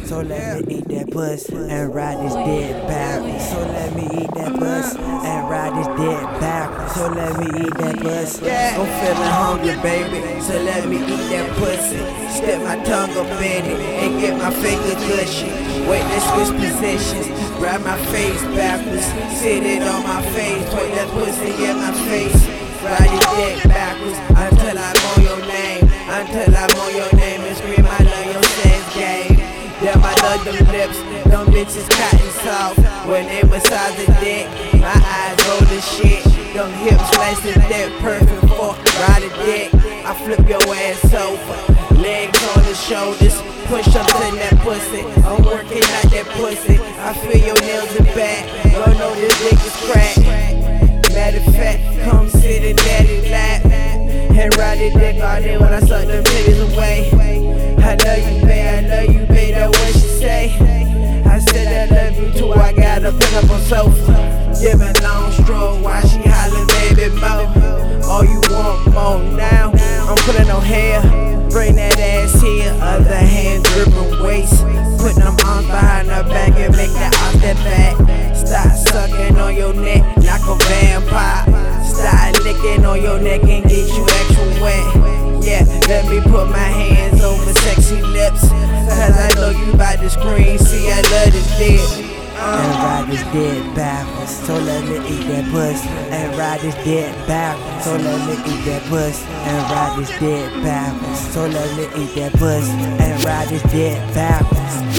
So let me eat that puss and ride this dead backwards. So let me eat that puss and ride this dead backwards. So let me eat that puss. I'm feeling hungry, baby. So let me eat that pussy. Step my tongue up in it and get my finger gushy. Wait, let's switch positions. Grab my face backwards. Sit it on my face. Put that pussy in my face. Ride it dead backwards until I'm on your name. Until I'm on your name and scream I love your sense game. Damn, I love them lips, them bitches cotton soft. When they massage the dick, my eyes roll the shit. Them hips slicing that perfect for ride a dick. I flip your ass over, legs on the shoulders, push up to that pussy. I'm working out that pussy. I feel your nails and back. Don't know this dick is crack. Matter of fact, come sit in daddy's lap and ride the dick all day when I suck them titties away. I love you, babe, I love you, babe, that's what she say. I said I love you too, I got her pick up on sofa. Give a long stroke while she hollering, baby, mo. Oh, you want more now? I'm pulling on hair, bring that ass here. Other hand gripping waist, putting them arms behind her back and make that off that back. Start sucking on your neck like a vampire. Start licking on your neck and get you extra wet. Yeah, let me put my hands over sexy lips, cause I know you bout to scream, see I love this dick. And ride this dead backwards, so let me eat that puss. And ride this dead backwards, so let me eat that puss. And ride this dead backwards, so let me eat that puss. And ride this dead backwards.